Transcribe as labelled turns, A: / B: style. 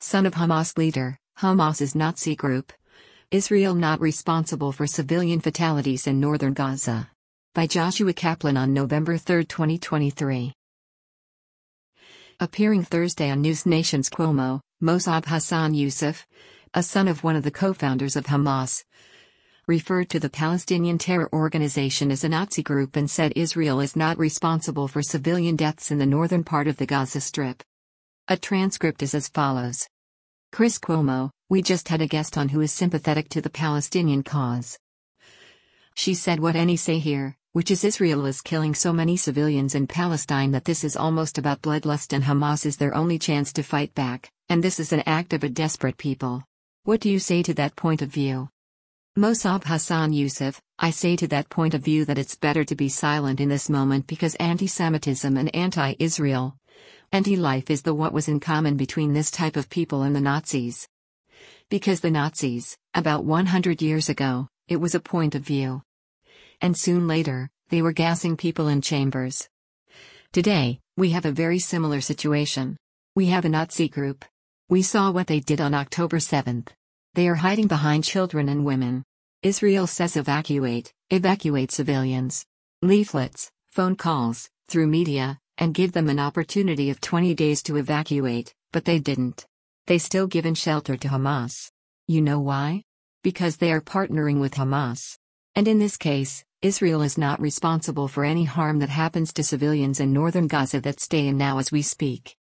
A: son of Hamas leader, Hamas's Nazi group. Israel not responsible for civilian fatalities in northern Gaza. By Joshua Kaplan on November 3, 2023. Appearing Thursday on News Nation's Cuomo, Mossab Hassan Youssef, a son of one of the co-founders of Hamas, referred to the Palestinian terror organization as a Nazi group and said Israel is not responsible for civilian deaths in the northern part of the Gaza Strip. A transcript is as follows. Chris Cuomo, we just had a guest on who is sympathetic to the Palestinian cause. She said what any say here, which is Israel is killing so many civilians in Palestine that this is almost about bloodlust and Hamas is their only chance to fight back, and this is an act of a desperate people. What do you say to that point of view? Mossab Hassan Youssef, I say to that point of view that it's better to be silent in this moment because anti-Semitism and anti-Israel, anti-life is the what was in common between this type of people and the Nazis. Because the Nazis, about 100 years ago, it was a point of view. And soon later, they were gassing people in chambers. Today, we have a very similar situation. We have a Nazi group. We saw what they did on October 7th. They are hiding behind children and women. Israel says evacuate civilians. Leaflets, phone calls, through media, and give them an opportunity of 20 days to evacuate, but they didn't. They still given shelter to Hamas. You know why? Because they are partnering with Hamas. And in this case, Israel is not responsible for any harm that happens to civilians in northern Gaza that stay in now as we speak.